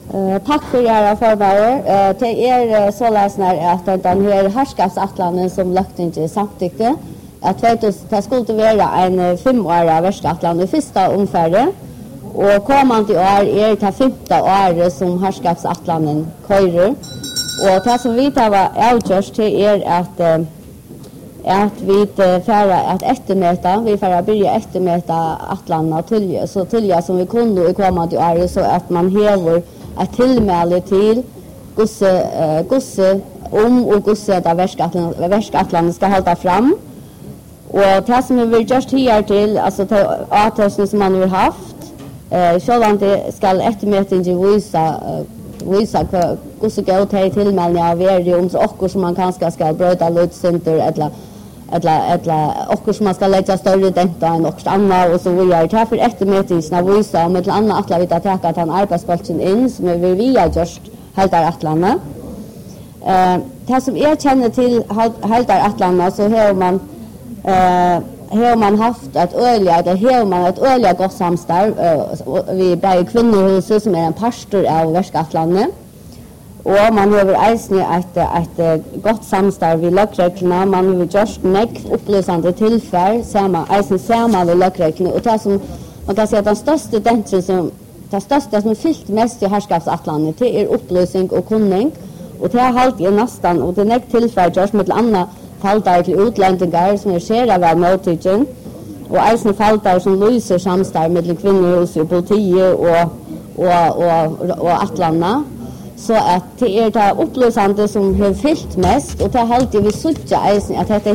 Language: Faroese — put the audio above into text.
Tack för era förberedelse. Det så läsnar att den här härskapsatlanen som lökningen samtyckte att det skulle vara en 5-årig värskatlan i första omfärden och kommande år det 15 år som härskapsatlanen körer. Och det som vi tar avgörs till att vi färra att eftermäta, vi färra börja eftermäta atlanen så tillja som vi kunde i kommande år så att man häver ett tillmäle till gosse och gosse där värskatlanen ska hålla fram. Och det som vi just här till, alltså till avtörsen som man har haft, sådant det ska eftermätningen visa gosse gå till tillmälningar av om så också som man kanske ska bröta lutcenter eller också som man ska lägga större denta än också annat och så vidare. Därför eftermätningen visa om ett annat atla vi tar täcka att han arbetsplatsen in som vi via just haltar atlarna. Det som jag känner till haltar atlarna så har man haft ett öliga gott samstarv vi bär kvinnohuset som en pastor av värskatlandet. Och man har eisne ett gott samstarv vid lökreglerna. Man har just upplysande tillfär samma vid lökreglerna. Och det som man kan säga att det största som fyllt mest i härskapsatlandet det är upplysning och kunning. Och det har alltid nästan, och det är tillfär just med andra faltar till utländingar som är skera väl mottidgen. Och eisne faltar som lyser samstarv med kvinnohus och politiet och atlarna. Så att det är det upplysande som har fyllt mest och det har alltid vi suttit att det